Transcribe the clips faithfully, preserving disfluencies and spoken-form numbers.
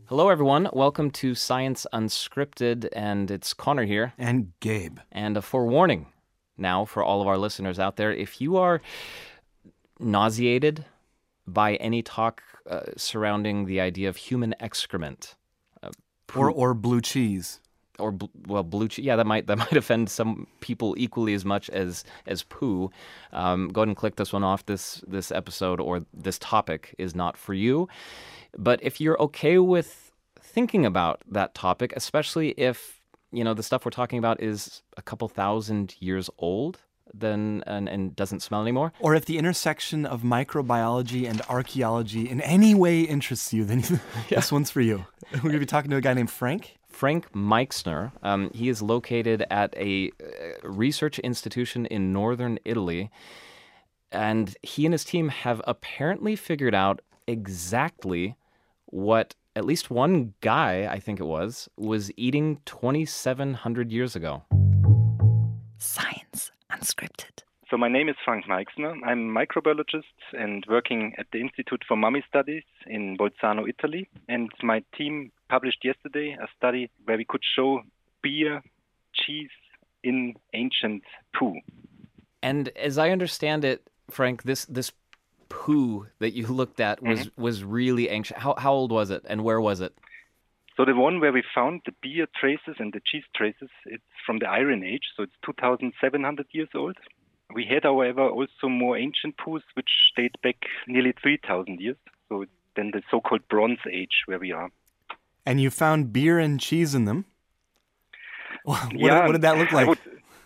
Hello, everyone. Welcome to Science Unscripted, and it's Connor here. And Gabe. And a forewarning now for all of our listeners out there. If you are nauseated by any talk uh, surrounding the idea of human excrement, uh, or or blue cheese, or bl- well, blue cheese, yeah, that might that might offend some people equally as much as as poo. Um, go ahead and click this one off. This this episode or this topic is not for you. But if you're okay with thinking about that topic, especially if you know the stuff we're talking about is a couple thousand years old, then and, and doesn't smell anymore. Or if the intersection of microbiology and archaeology in any way interests you, then yeah. This one's for you. We're going to be talking to a guy named Frank. Frank Meixner. Um, he is located at a uh, research institution in northern Italy, and he and his team have apparently figured out exactly what at least one guy, I think it was, was eating twenty-seven hundred years ago. Science Unscripted. So my name is Frank Meixner. I'm a microbiologist and working at the Institute for Mummy Studies in Bolzano, Italy. And my team published yesterday a study where we could show beer, cheese in ancient poo. And as I understand it, Frank, this this poo that you looked at was, mm-hmm. was really ancient. How, how old was it and where was it? So the one where we found the beer traces and the cheese traces, it's from the Iron Age, so it's two thousand seven hundred years old. We had, however, also more ancient poos, which date back nearly three thousand years. So it's then the so-called Bronze Age where we are. And you found beer and cheese in them? What, yeah, what did that look like? Would...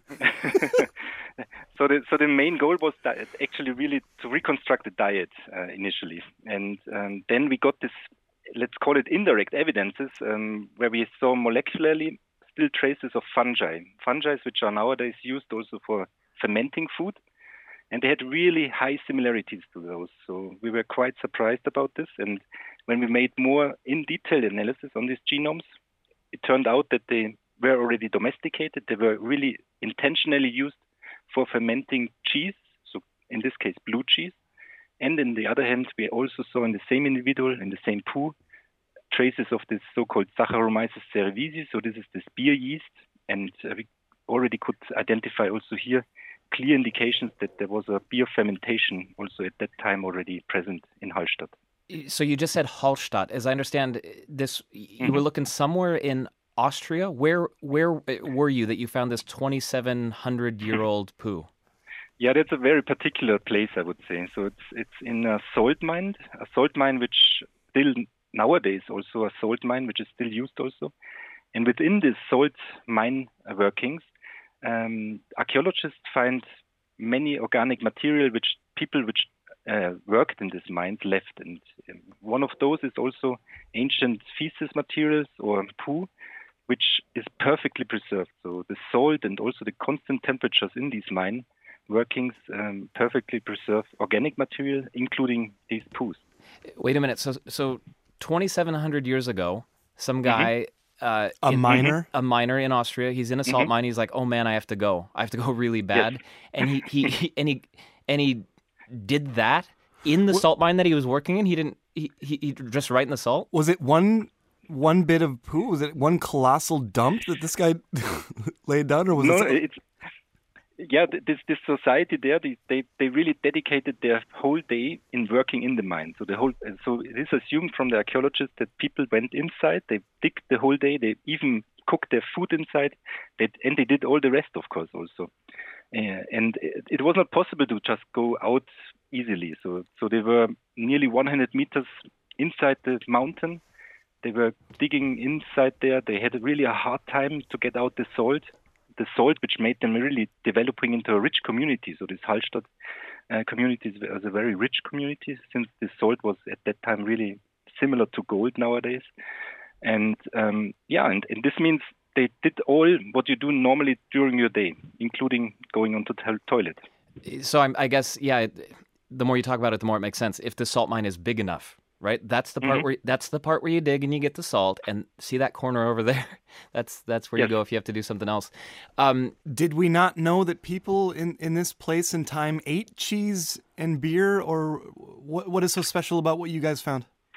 so, the, so the main goal was that actually really to reconstruct the diet uh, initially. And um, then we got this, let's call it indirect evidences, um, where we saw molecularly still traces of fungi. Fungi which are nowadays used also for fermenting food. And they had really high similarities to those. So we were quite surprised about this. And when we made more in-detail analysis on these genomes, it turned out that they were already domesticated. They were really intentionally used for fermenting cheese, so in this case, blue cheese. And on the other hand, we also saw in the same individual, in the same poo, traces of this so-called Saccharomyces cerevisiae. So this is this beer yeast. And uh, we already could identify also here clear indications that there was a beer fermentation also at that time already present in Hallstatt. So you just said Hallstatt. As I understand this, you mm-hmm. were looking somewhere in Austria. Where where were you that you found this twenty-seven hundred year old poo? Yeah, that's a very particular place, I would say. So it's it's in a salt mine, a salt mine which still nowadays also a salt mine which is still used also. And within this salt mine workings, um, archaeologists find many organic material which people which uh, worked in this mines left. And um, one of those is also ancient feces materials or poo, which is perfectly preserved. So the salt and also the constant temperatures in these mine workings um, perfectly preserve organic material, including these poos. Wait a minute. So so twenty-seven hundred years ago, some guy... Mm-hmm. Uh, a in, miner? A miner in Austria. He's in a salt mm-hmm. mine. He's like, oh man, I have to go. I have to go really bad. Yes. And he, he, he and he and he did that in the salt mine that he was working in. He didn't. He, he he just right in the salt. Was it one one bit of poo? Was it one colossal dump that this guy laid down, or was no, it? it's yeah. This this society there, they, they they really dedicated their whole day in working in the mine. So the whole so it is assumed from the archaeologists that people went inside, they dig the whole day, they even cooked their food inside, they, and they did all the rest, of course, also. Uh, and it, it was not possible to just go out easily. So so they were nearly one hundred meters inside the mountain. They were digging inside there. They had really a hard time to get out the salt. The salt, which made them really developing into a rich community. So this Hallstatt uh, community was a very rich community, since the salt was at that time really similar to gold nowadays. And um, yeah, and, and this means they did all what you do normally during your day, including going onto the toilet. So I'm, I guess, yeah, the more you talk about it, the more it makes sense. If the salt mine is big enough, right? That's the part mm-hmm. where that's the part where you dig and you get the salt. And see that corner over there? That's that's where yes. you go if you have to do something else. Um, Did we not know that people in, in this place and time ate cheese and beer, or what? What is so special about what you guys found?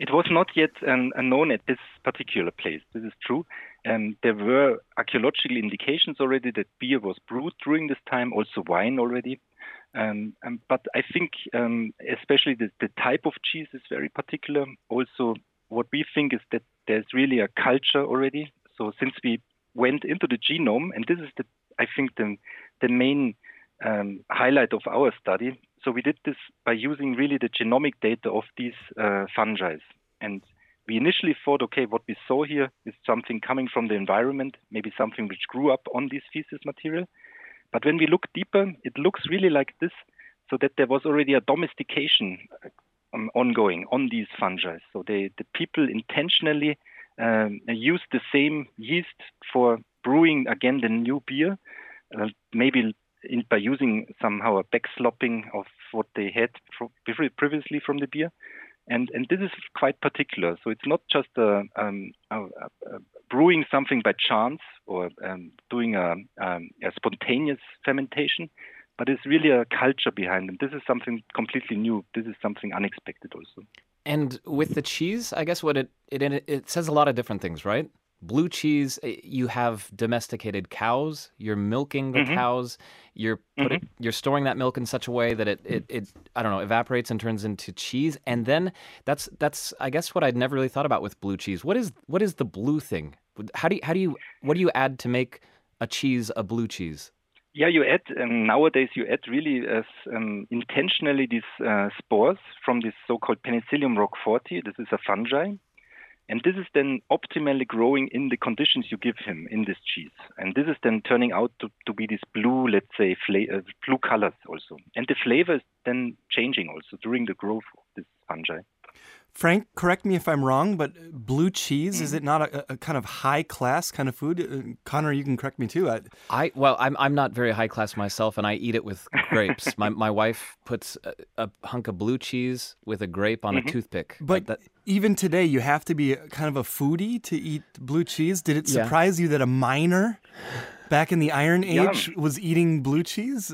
It was not yet um, known at this particular place. This is true. Um, there were archaeological indications already that beer was brewed during this time, also wine already. Um, um, but I think um, especially the, the type of cheese is very particular. Also, what we think is that there's really a culture already. So since we went into the genome, and this is, the, I think, the, the main um, highlight of our study. So we did this by using really the genomic data of these uh, fungi. And we initially thought, okay, what we saw here is something coming from the environment, maybe something which grew up on this feces material. But when we look deeper, it looks really like this, so that there was already a domestication um, ongoing on these fungi. So they, the people intentionally um, used the same yeast for brewing, again, the new beer, uh, maybe in, by using somehow a backslopping of what they had from, previously from the beer. And and this is quite particular. So it's not just a, um, a, a brewing something by chance or um, doing a, um, a spontaneous fermentation, but it's really a culture behind them. This is something completely new. This is something unexpected also. And with the cheese, I guess what it it it says a lot of different things, right? Blue cheese, you have domesticated cows. You're milking the mm-hmm. cows. You're putting, mm-hmm. you're storing that milk in such a way that it, it, it, I don't know, evaporates and turns into cheese. And then that's that's I guess what I'd never really thought about with blue cheese. What is what is the blue thing? How do you, how do you what do you add to make a cheese a blue cheese? Yeah, you add um, nowadays you add really as um, intentionally these uh, spores from this so-called Penicillium roqueforti. This is a fungi. And this is then optimally growing in the conditions you give him in this cheese. And this is then turning out to, to be this blue, let's say, fla- uh, blue colors also. And the flavor is then changing also during the growth of this fungi. Frank, correct me if I'm wrong, but blue cheese, mm. is it not a, a kind of high-class kind of food? Uh, Connor, you can correct me too. I, I well, I'm I'm not very high-class myself, and I eat it with grapes. my my wife puts a, a hunk of blue cheese with a grape on mm-hmm. a toothpick. But that, even today, you have to be a, kind of a foodie to eat blue cheese. Did it surprise yeah. you that a miner back in the Iron Age yeah. was eating blue cheese?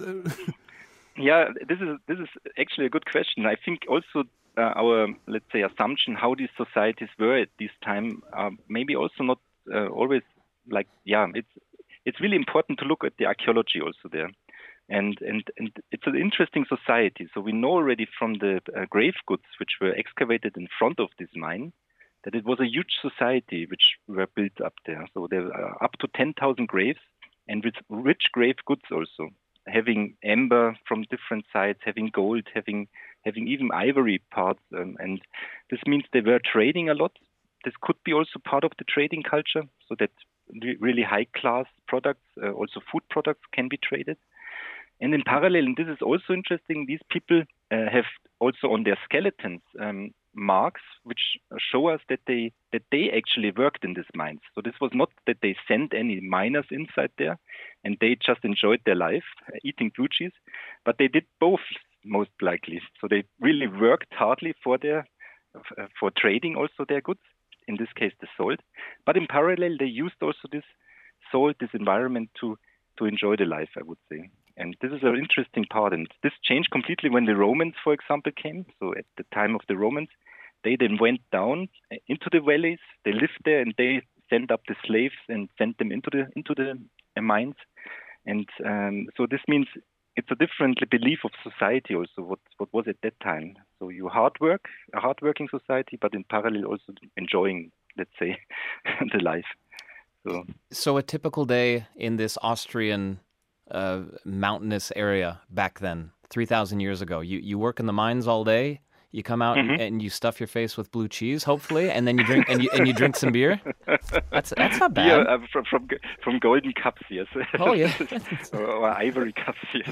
Yeah, this is this is actually a good question. I think also uh, our, let's say, assumption how these societies were at this time, uh, maybe also not uh, always like, yeah, it's it's really important to look at the archaeology also there. And and, and it's an interesting society. So we know already from the uh, grave goods which were excavated in front of this mine that it was a huge society which were built up there. So there are up to ten thousand graves and with rich grave goods also, having amber from different sites, having gold, having having even ivory parts. Um, and this means they were trading a lot. This could be also part of the trading culture, so that re- really high-class products, uh, also food products, can be traded. And in parallel, and this is also interesting, these people uh, have also on their skeletons um, marks which show us that they that they actually worked in these mines. So this was not that they sent any miners inside there and they just enjoyed their life uh, eating blue cheese, but they did both most likely. So they really worked hardly for their uh, for trading also their goods, in this case the salt. But in parallel, they used also this salt, this environment to to enjoy the life, I would say. And this is an interesting part. And this changed completely when the Romans, for example, came. So at the time of the Romans, they then went down into the valleys. They lived there and they sent up the slaves and sent them into the into the uh, mines. And um, so this means it's a different belief of society also, what, what was at that time. So you hard work, a hard-working society, but in parallel also enjoying, let's say, the life. So, so a typical day in this Austrian uh, mountainous area back then, three thousand years ago, you, you work in the mines all day, you come out mm-hmm. and, and you stuff your face with blue cheese, hopefully, and then you drink and you and you drink some beer. That's that's not bad. Yeah, uh, from from from golden cups, yes. Oh yeah, or, or ivory cups, yes.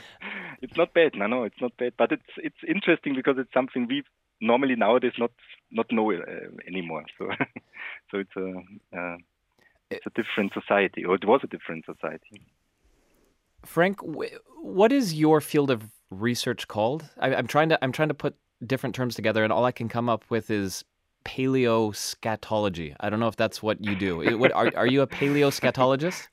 It's not bad. No, no, it's not bad. But it's it's interesting because it's something we normally nowadays not not know uh, anymore. So so it's a uh, it's a different society, or it was a different society. Frank, what is your field of research called? I, I'm trying to I'm trying to put different terms together, and all I can come up with is paleoscatology. I don't know if that's what you do. It, what, are are you a paleoscatologist?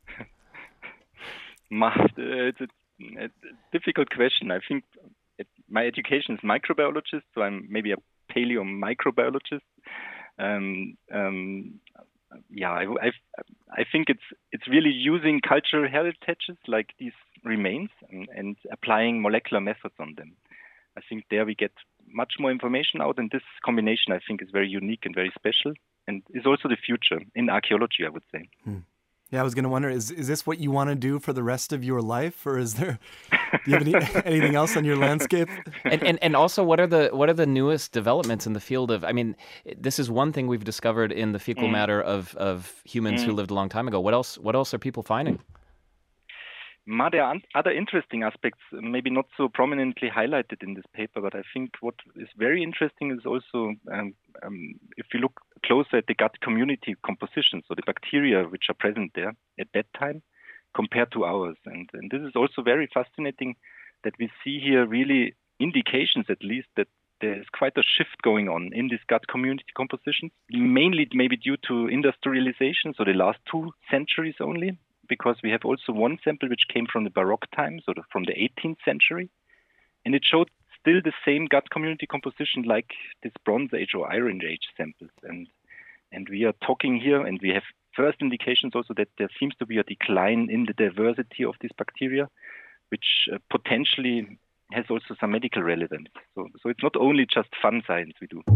It's a, a difficult question. I think it, my education is microbiologist, so I'm maybe a paleomicrobiologist. Um, um, yeah, I, I, I think it's it's really using cultural heritages like these remains and, and applying molecular methods on them. I think there we get much more information out, and this combination I think is very unique and very special, and is also the future in archaeology, I would say. Hmm. Yeah, I was going to wonder, is is this what you want to do for the rest of your life, or is there do you have any, anything else on your landscape? And, and and also, what are the what are the newest developments in the field of? I mean, this is one thing we've discovered in the fecal mm. matter of, of humans mm. who lived a long time ago. What else? What else are people finding? Ma, there are other interesting aspects, maybe not so prominently highlighted in this paper, but I think what is very interesting is also um, um, if you look closer at the gut community composition, so the bacteria which are present there at that time compared to ours. And, and this is also very fascinating that we see here really indications, at least, that there is quite a shift going on in this gut community compositions, mainly maybe due to industrialization, so the last two centuries only, because we have also one sample which came from the Baroque times, so from the eighteenth century, and it showed still the same gut community composition like this Bronze Age or Iron Age samples. And and we are talking here, and we have first indications also that there seems to be a decline in the diversity of these bacteria, which uh, potentially has also some medical relevance. So, so it's not only just fun science we do.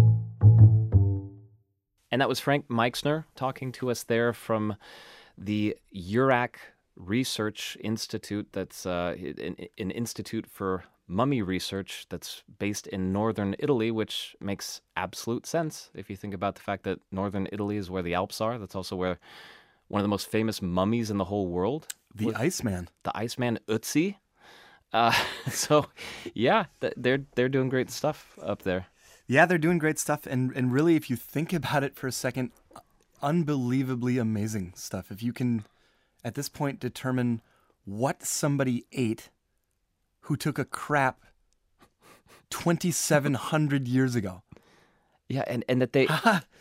And that was Frank Meixner talking to us there from the U R A C Research Institute. That's uh, an, an institute for mummy research that's based in northern Italy, which makes absolute sense if you think about the fact that northern Italy is where the Alps are. That's also where one of the most famous mummies in the whole world. The Iceman. The Iceman Ötzi. Uh, so, yeah, they're they're doing great stuff up there. Yeah, they're doing great stuff. And, and really, if you think about it for a second, unbelievably amazing stuff. If you can, at this point, determine what somebody ate who took a crap twenty-seven hundred years ago. Yeah, and, and that they...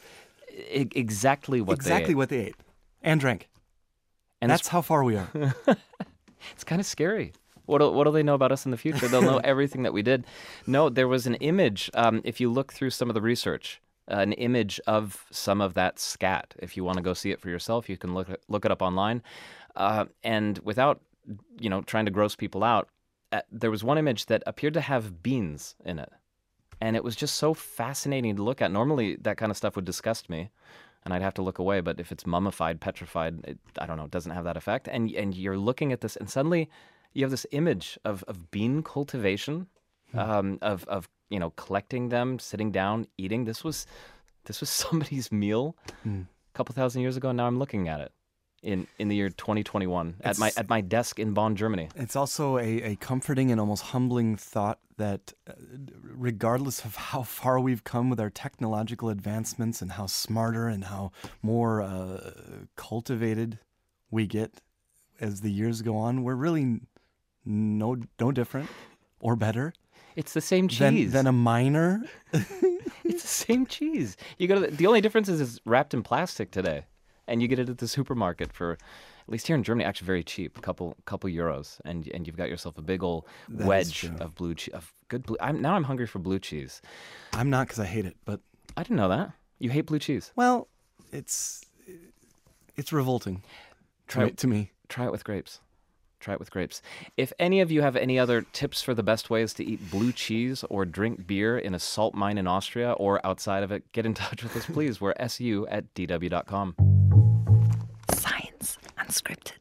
exactly what exactly they ate. Exactly what they ate. And drank. And that's how far we are. It's kind of scary. What do, what do they know about us in the future? They'll know everything that we did. No, there was an image, um, if you look through some of the research, uh, an image of some of that scat. If you want to go see it for yourself, you can look look it up online. Uh, and without, you know, trying to gross people out, uh, there was one image that appeared to have beans in it. And it was just so fascinating to look at. Normally, that kind of stuff would disgust me, and I'd have to look away. But if it's mummified, petrified, it, I don't know, it doesn't have that effect. And and you're looking at this, and suddenly you have this image of, of bean cultivation, hmm. um, of of you know collecting them, sitting down, eating. This was this was somebody's meal hmm. a couple thousand years ago, and now I'm looking at it in, in the year twenty twenty-one at my at my desk in Bonn, Germany. It's also a, a comforting and almost humbling thought that uh, regardless of how far we've come with our technological advancements and how smarter and how more uh, cultivated we get as the years go on, we're really no no different or better. It's the same cheese. Than, than a miner. It's the same cheese. You go to the, the only difference is it's wrapped in plastic today, and you get it at the supermarket for, at least here in Germany, actually very cheap, a couple couple euros, and and you've got yourself a big old that wedge of blue cheese, of good blue. I'm now I'm hungry for blue cheese. I'm not, because I hate it, but I didn't know that. You hate blue cheese? Well, it's it's revolting. Try to, it to me. Try it with grapes. Try it with grapes. If any of you have any other tips for the best ways to eat blue cheese or drink beer in a salt mine in Austria or outside of it, get in touch with us, please. We're S U at D W dot com. Science Unscripted.